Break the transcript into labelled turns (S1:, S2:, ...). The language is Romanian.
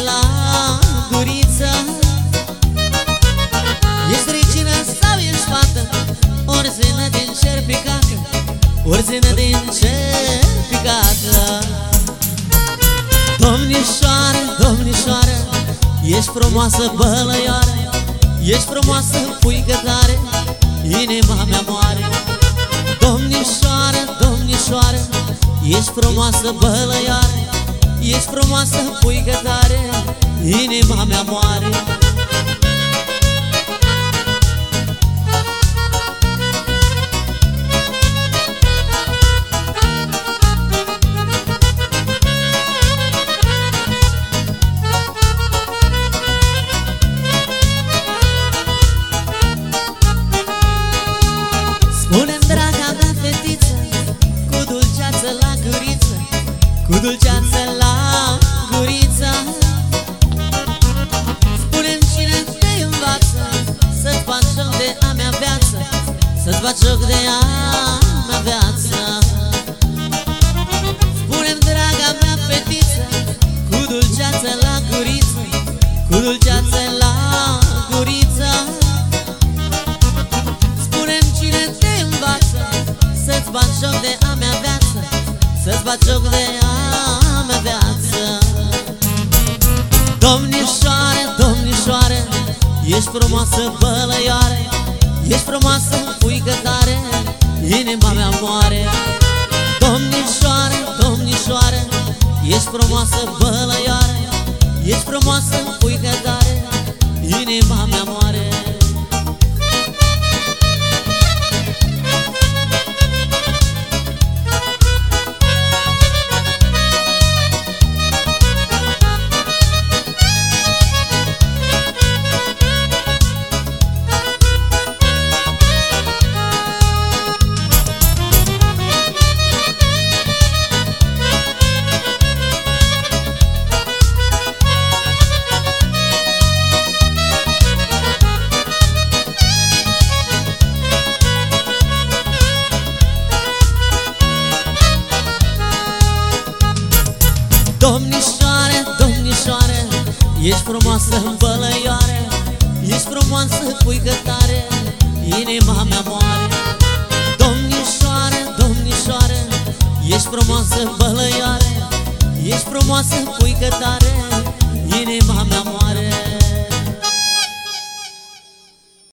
S1: la guriță. Ești regină sau ești fată, ori zină din cer picată, ori zină din cer picată. Domnișoară, domnișoară, ești frumoasă bălăioară, ești frumoasă puică tare, inima mea moare. Domnișoară, domnișoară, ești frumoasă bălăioară, ești frumoasă puică tare, inima mea moare. Spune-mi, draga mea fetiță, cu dulceață la guriță, cu dulceață la guriță. Spune-mi cine te învață să-ți faci joc de a mea viață, să-ți faci joc de a mea viață. Spune-mi, draga mea fetiță, cu dulceață la guriță, cu dulceață la guriță. Spune-mi cine te învață să-ți faci joc de a mea viață, să-ți faci joc de a mea viață. Domnișoară, domnișoară, ești frumoasă bălăioară, ești frumoasă puică tare, inima mea moare. Domnișoară, domnișoară, ești frumoasă bălăioară, ești frumoasă puică tare, inima mea moare. Domnișoară, domnișoară, ești frumoasă bălăioară, ești frumoasă puică tare, inima mea moare. Domnișoară, domnișoară, ești frumoasă bălăioară, ești frumoasă puică tare, inima mea moare.